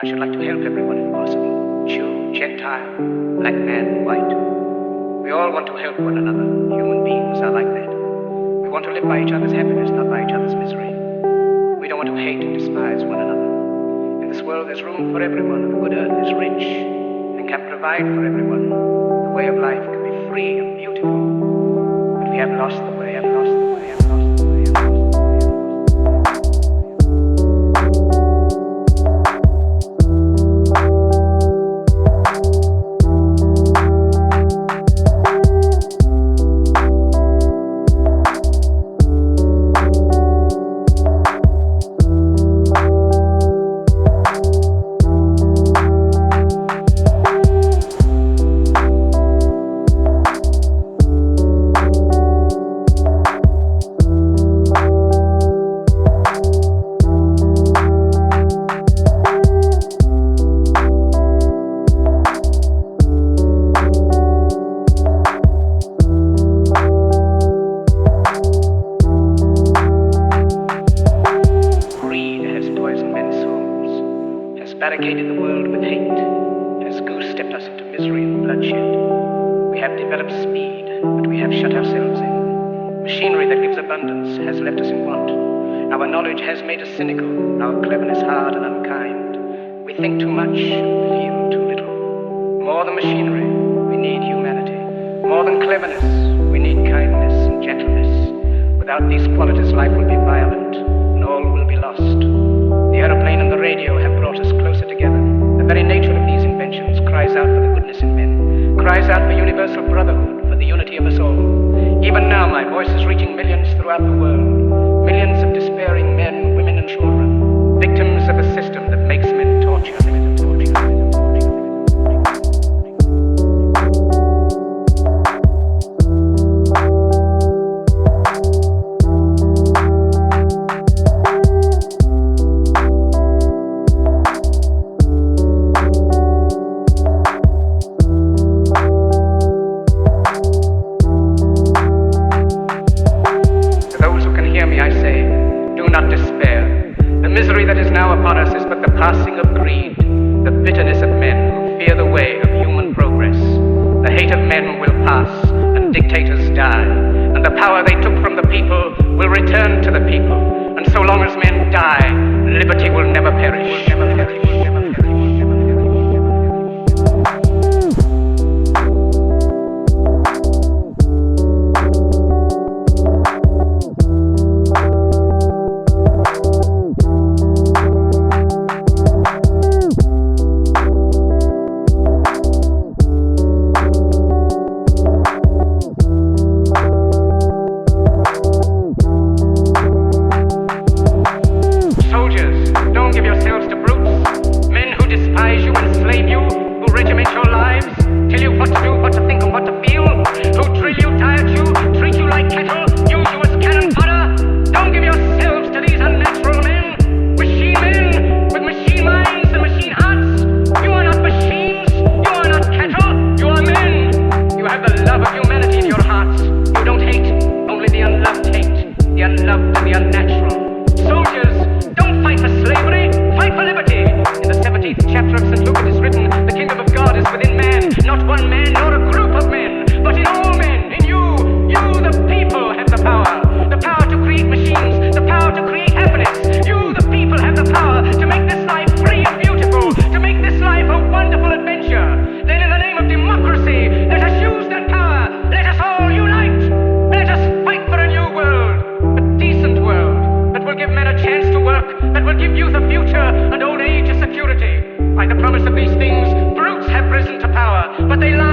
I should like to help everyone if possible. Jew, Gentile, black man, white. We all want to help one another. Human beings are like that. We want to live by each other's happiness, not by each other's misery. We don't want to hate and despise one another. In this world there's room for everyone. The good earth is rich and can provide for everyone. The way of life can be free and beautiful. But we have lost the way, have lost the way, have lost the way, have lost the way. Barricaded the world with hate, has goose-stepped us into misery and bloodshed. We have developed speed, but we have shut ourselves in. Machinery that gives abundance has left us in want. Our knowledge has made us cynical, our cleverness hard and unkind. We think too much, feel too little. More than machinery, we need humanity. More than cleverness, we need kindness and gentleness. Without these qualities, life will be violent, and all will be lost. The aeroplane and the radio have brought us closer together. The very nature of these inventions cries out for the goodness in men, cries out for universal brotherhood, for the unity of us all. Even now my voice is reaching millions throughout the world, millions of despairing men, women and children, victims of a system that makes men torture. Passing of greed, the bitterness of men who fear the way of human progress. The hate of men will pass, and dictators die, and the power they took from the people will return to the people. And so long as men die, liberty will never perish. Will never perish. Will never perish. By the promise of these things, brutes have risen to power, but they lie.